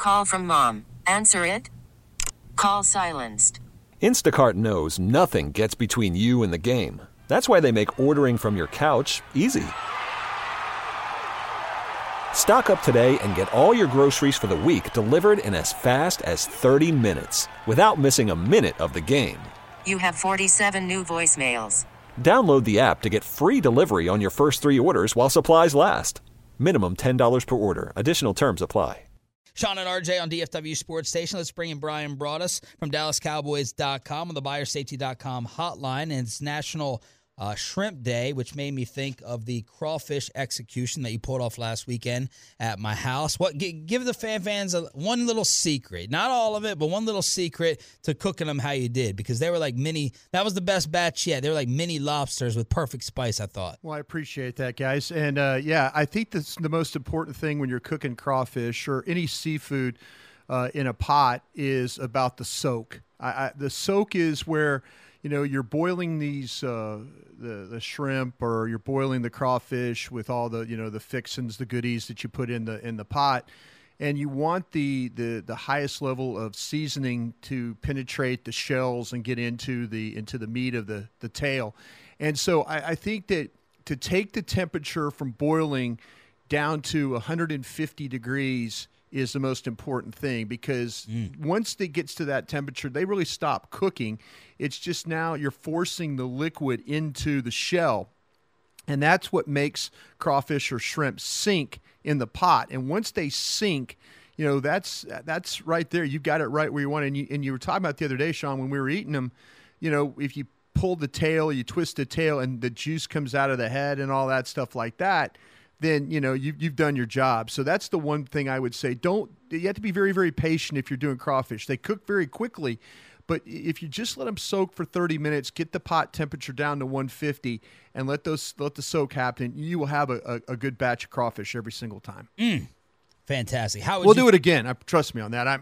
Call from mom. Answer it. Call silenced. Instacart knows nothing gets between you and the game. That's why they make ordering from your couch easy. Stock up today and get all your groceries for the week delivered in as fast as 30 minutes without missing a minute of the game. You have 47 new voicemails. Download the app to get free delivery on your first 3 orders while supplies last. Minimum $10 per order. Additional terms apply. Sean and RJ on DFW Sports Station. Let's bring in Brian Broaddus from DallasCowboys.com on the BuyerSafety.com hotline. And it's National Shrimp Day, which made me think of the crawfish execution that you pulled off last weekend at my house. Give the fans one little secret, not all of it, but one little secret to cooking them how you did, because they were like that was the best batch yet. They were like mini lobsters with perfect spice, I thought. Well, I appreciate that, guys. And I think that's the most important thing when you're cooking crawfish or any seafood in a pot is about the soak. The soak is where you're boiling these the shrimp, or you're boiling the crawfish with all the the fixins, the goodies that you put in the pot, and you want the highest level of seasoning to penetrate the shells and get into the meat of the tail. And so I think that to take the temperature from boiling down to 150 degrees is the most important thing, because once it gets to that temperature, they really stop cooking. It's just now you're forcing the liquid into the shell, and that's what makes crawfish or shrimp sink in the pot. And once they sink, that's right there. You got it right where you want it. And you were talking about the other day, Sean, when we were eating them, if you pull the tail, you twist the tail, and the juice comes out of the head and all that stuff like that, then you've done your job. So that's the one thing I would say. You have to be very, very patient if you're doing crawfish. They cook very quickly, but if you just let them soak for 30 minutes, get the pot temperature down to 150, and let the soak happen, you will have a good batch of crawfish every single time. Fantastic. We'll do it again. Trust me on that.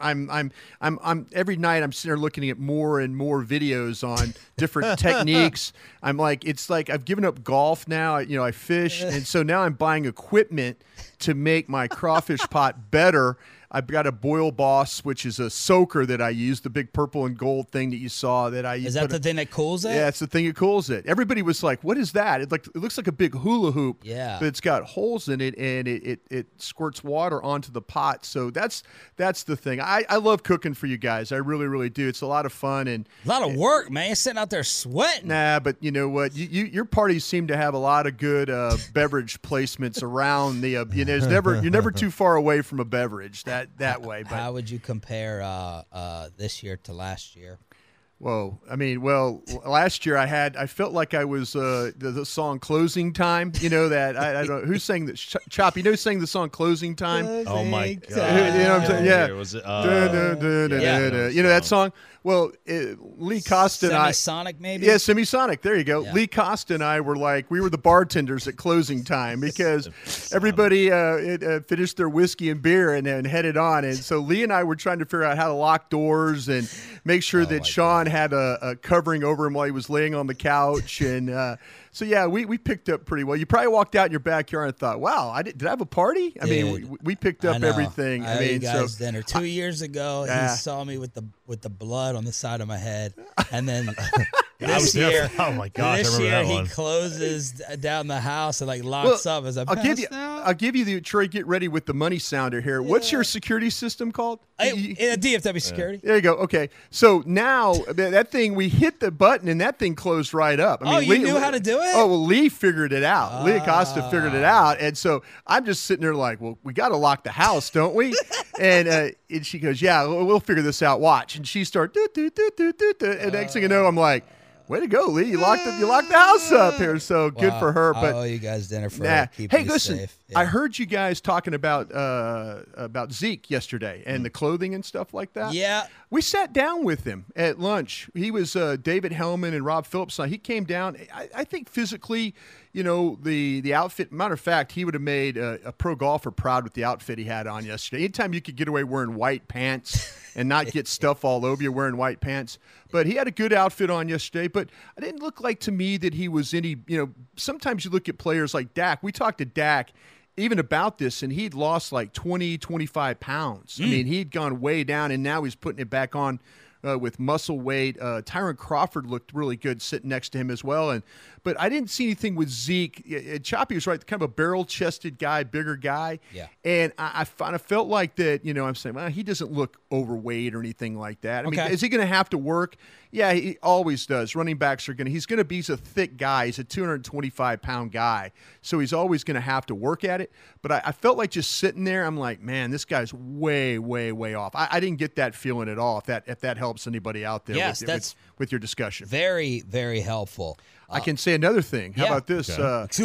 I'm every night I'm sitting there looking at more and more videos on different techniques. It's like I've given up golf now. I fish, and so now I'm buying equipment to make my crawfish pot better. I've got a Boil Boss, which is a soaker that I use, the big purple and gold thing that you saw that I use. Is that the thing that cools it? Yeah, it's the thing that cools it. Everybody was like, what is that? It looks like a big hula hoop. Yeah. But it's got holes in it, and it squirts water onto the pot. So that's the thing. I love cooking for you guys. I really, really do. It's a lot of fun. And a lot of work, man. You're sitting out there sweating. Nah, but you know what? Your parties seem to have a lot of good beverage placements around the. You're never too far away from a beverage that way. But how would you compare this year to last year? Whoa. Last year I felt like I was the song Closing Time. I don't know who sang that. Chop, who sang the song Closing Time? Oh my God. You know what I'm saying? Yeah. Was it, that song? Well, Lee Costa and I. Semisonic, maybe? Yeah, Semisonic. There you go. Yeah. Lee Costa and I were we were the bartenders at closing time, because everybody finished their whiskey and beer and headed on. And so Lee and I were trying to figure out how to lock doors and make sure that Sean had a covering over him while he was laying on the couch. And so, yeah, we picked up pretty well. You probably walked out in your backyard and thought, wow, did I have a party? I mean, we picked up everything. I mean, guys, dinner 2 years ago, he saw me with the blood on the side of my head, and then this year, oh my gosh, this I remember year that one. he closes down the house and locks up as a. I'll give you the Troy. Get ready with the money sounder here. Yeah. What's your security system called? DFW security. There you go. Okay, so now that thing, we hit the button and that thing closed right up. I mean, you knew how to do it? Oh well, Lee figured it out. Lee Acosta figured it out, and so I'm just sitting there like, well, we got to lock the house, don't we? and she goes, yeah, we'll figure this out. Watch, and she starts and next thing you know, I'm like, way to go, Lee! You locked the house up here, so good for her. But I owe you guys dinner for keeping you safe. Yeah. I heard you guys talking about Zeke yesterday and the clothing and stuff like that. Yeah, we sat down with him at lunch. He was David Hellman and Rob Phillips. He came down. I think physically, the outfit. Matter of fact, he would have made a pro golfer proud with the outfit he had on yesterday. Anytime you could get away wearing white pants and not get stuff all over you wearing white pants. But he had a good outfit on yesterday. But it didn't look like to me that he was any, sometimes you look at players like Dak. We talked to Dak, even about this, and he'd lost like 20, 25 pounds. I mean, he'd gone way down, and now he's putting it back on with muscle weight. Tyron Crawford looked really good sitting next to him as well. But I didn't see anything with Zeke. Choppy was right, kind of a barrel-chested guy, bigger guy. Yeah. And I kind of felt like that, I'm saying, well, he doesn't look overweight or anything like that. I mean, is he going to have to work? Yeah, he always does. Running backs are he's a thick guy. He's a 225-pound guy. So he's always going to have to work at it. But I felt like just sitting there, I'm like, man, this guy's way, way, way off. I didn't get that feeling at all, if that helps anybody out there with your discussion. Very, very helpful. I can say another thing. How about this?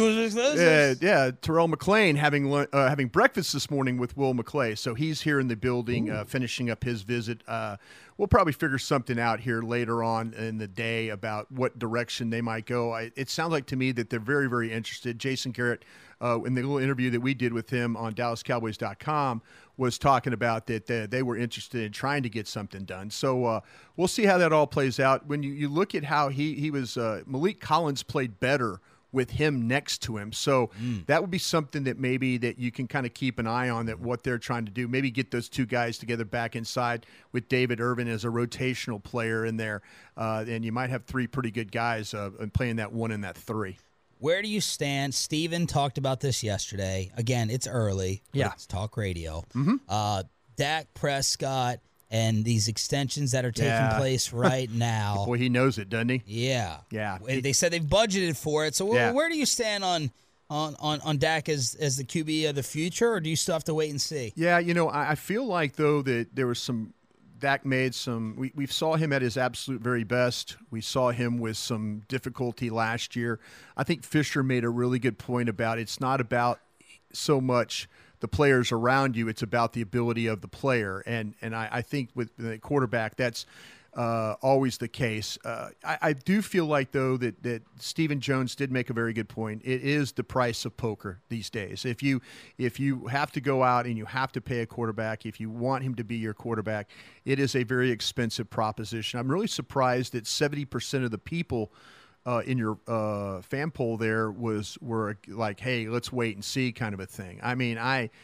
Terrell McClain having breakfast this morning with Will McClay. So he's here in the building finishing up his visit. We'll probably figure something out here later on in the day about what direction they might go. It sounds like to me that they're very, very interested. Jason Garrett, in the little interview that we did with him on DallasCowboys.com, was talking about that they were interested in trying to get something done. So we'll see how that all plays out. When you look at how he was, Malik Collins played better with him next to him. So that would be something that maybe that you can kind of keep an eye on, that what they're trying to do. Maybe get those two guys together back inside with David Irvin as a rotational player in there. And you might have three pretty good guys playing that one and that three. Where do you stand? Steven talked about this yesterday. Again, it's early. Yeah. It's talk radio. Mm-hmm. Dak Prescott and these extensions that are taking place right now. Boy, he knows it, doesn't he? Yeah. Yeah. They said they've budgeted for it. So where do you stand on Dak as the QB of the future, or do you still have to wait and see? Yeah, I feel like, though, that there was some – Dak made some – we saw him at his absolute very best. We saw him with some difficulty last year. I think Fisher made a really good point about it's not about so much the players around you. It's about the ability of the player. And I think with the quarterback, that's always the case. I do feel like, though, that Stephen Jones did make a very good point. It is the price of poker these days. If you have to go out and you have to pay a quarterback, if you want him to be your quarterback, it is a very expensive proposition. I'm really surprised that 70% of the people in your fan poll there were like, hey, let's wait and see kind of a thing. I mean,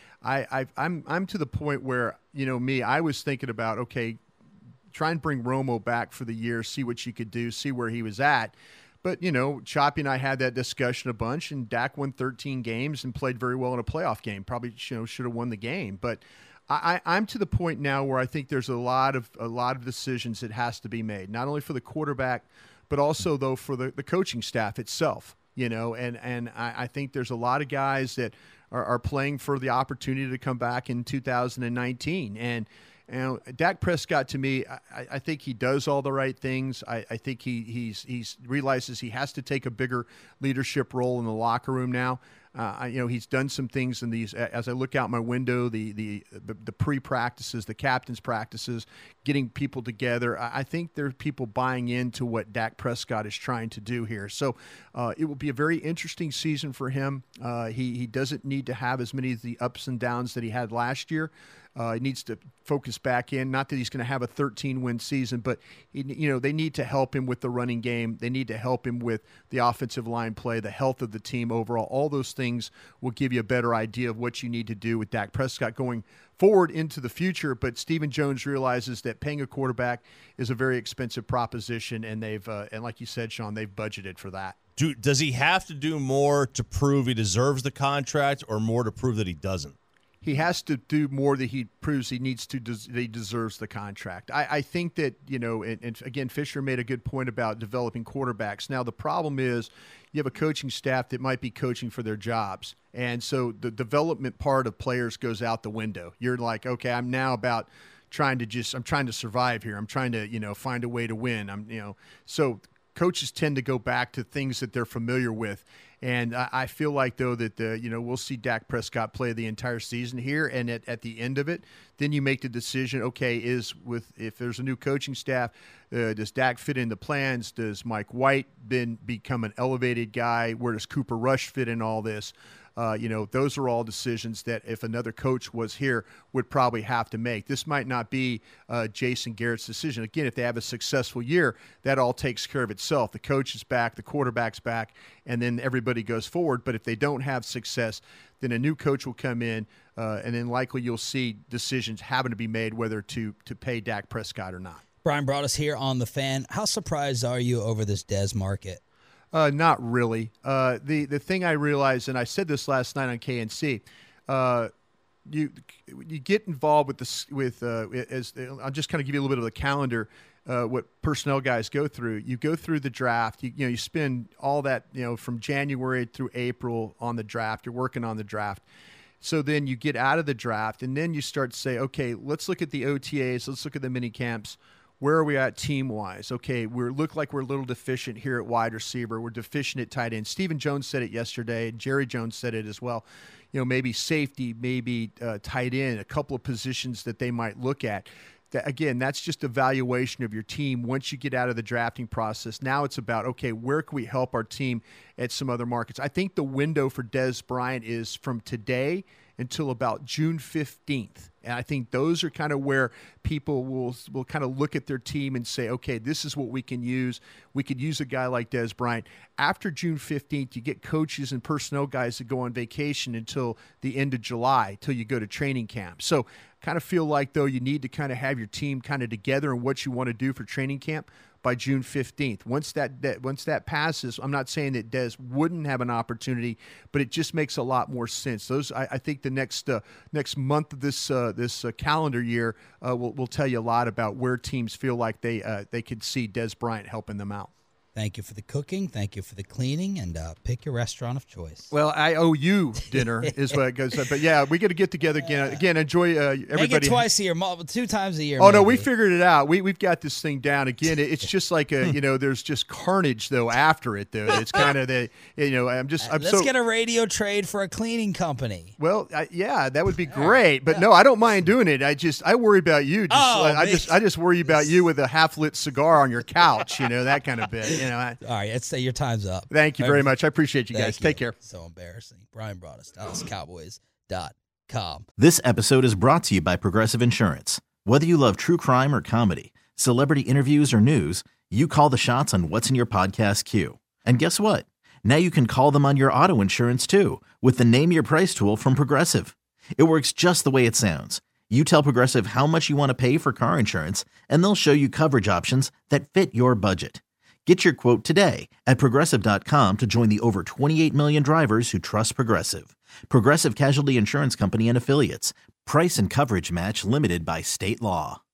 I'm to the point where, I was thinking about, okay, try and bring Romo back for the year, see what you could do, see where he was at. But, Choppy and I had that discussion a bunch, and Dak won 13 games and played very well in a playoff game. Probably should have won the game. But I'm to the point now where I think there's a lot of decisions that has to be made, not only for the quarterback, but also, though, for the coaching staff itself. And I think there's a lot of guys that are playing for the opportunity to come back in 2019. And Dak Prescott, to me, I think he does all the right things. I think he realizes he has to take a bigger leadership role in the locker room now. He's done some things in these. As I look out my window, the pre-practices, the captain's practices, getting people together. I think there's people buying into what Dak Prescott is trying to do here. So it will be a very interesting season for him. He doesn't need to have as many of the ups and downs that he had last year. He needs to focus back in. Not that he's going to have a 13-win season, but they need to help him with the running game. They need to help him with the offensive line play, the health of the team overall. All those things will give you a better idea of what you need to do with Dak Prescott going forward into the future. But Stephen Jones realizes that paying a quarterback is a very expensive proposition, and and like you said, Sean, they've budgeted for that. Does he have to do more to prove he deserves the contract, or more to prove that he doesn't? He has to do more that he proves he needs to, that he deserves the contract. I think that, and again, Fisher made a good point about developing quarterbacks. Now, the problem is you have a coaching staff that might be coaching for their jobs. And so the development part of players goes out the window. You're like, okay, I'm now about I'm trying to survive here. I'm trying to, find a way to win. So coaches tend to go back to things that they're familiar with. And I feel like, though, that we'll see Dak Prescott play the entire season here, and at the end of it, then you make the decision. Okay, if there's a new coaching staff, does Dak fit in the plans? Does Mike White become an elevated guy? Where does Cooper Rush fit in all this? Those are all decisions that if another coach was here would probably have to make. This might not be Jason Garrett's decision. Again, if they have a successful year, that all takes care of itself. The coach is back, the quarterback's back, and then everybody goes forward. But if they don't have success, then a new coach will come in, and then likely you'll see decisions having to be made whether to pay Dak Prescott or not. Brian Broaddus here on The Fan. How surprised are you over this Dez market? Not really. The thing I realized, and I said this last night on KNC, you get involved with I'll just kind of give you a little bit of the calendar. What personnel guys go through. You go through the draft. You spend all that from January through April on the draft. You're working on the draft. So then you get out of the draft, and then you start to say, okay, let's look at the OTAs. Let's look at the mini camps. Where are we at team-wise? Okay, we look like we're a little deficient here at wide receiver. We're deficient at tight end. Stephen Jones said it yesterday, and Jerry Jones said it as well. Maybe safety, maybe tight end, a couple of positions that they might look at. Again, that's just evaluation of your team once you get out of the drafting process. Now it's about, okay, where can we help our team at some other markets? I think the window for Dez Bryant is from today until about June 15th. And I think those are kind of where people will kind of look at their team and say, okay, this is what we can use. We could use a guy like Dez Bryant. After June 15th, you get coaches and personnel guys that go on vacation until the end of July, till you go to training camp. So kind of feel like, though, you need to kind of have your team kind of together and what you want to do for training camp by June 15th. Once that passes, I'm not saying that Dez wouldn't have an opportunity, but it just makes a lot more sense. I think the next month of this calendar year will tell you a lot about where teams feel like they could see Dez Bryant helping them out. Thank you for the cooking. Thank you for the cleaning. And pick your restaurant of choice. Well, I owe you dinner is what it goes. But, yeah, we got to get together again. Again, enjoy everybody. Make it twice a year, 2 times a year. Oh, maybe. no, we figured it out. We've got this thing down. Again, it's just like, there's just carnage, though, after it, though. It's kind of Let's get a radio trade for a cleaning company. Well, yeah, that would be great. But, no, I don't mind doing it. I worry about you. I just worry about you with a half-lit cigar on your couch, that kind of bit. All right, let's say your time's up. Thank you very much. I appreciate you guys. Take care. So embarrassing. Brian Broaddus, DallasCowboys.com. This episode is brought to you by Progressive Insurance. Whether you love true crime or comedy, celebrity interviews or news, you call the shots on what's in your podcast queue. And guess what? Now you can call them on your auto insurance too with the Name Your Price tool from Progressive. It works just the way it sounds. You tell Progressive how much you want to pay for car insurance, and they'll show you coverage options that fit your budget. Get your quote today at Progressive.com to join the over 28 million drivers who trust Progressive. Progressive Casualty Insurance Company and Affiliates. Price and coverage match limited by state law.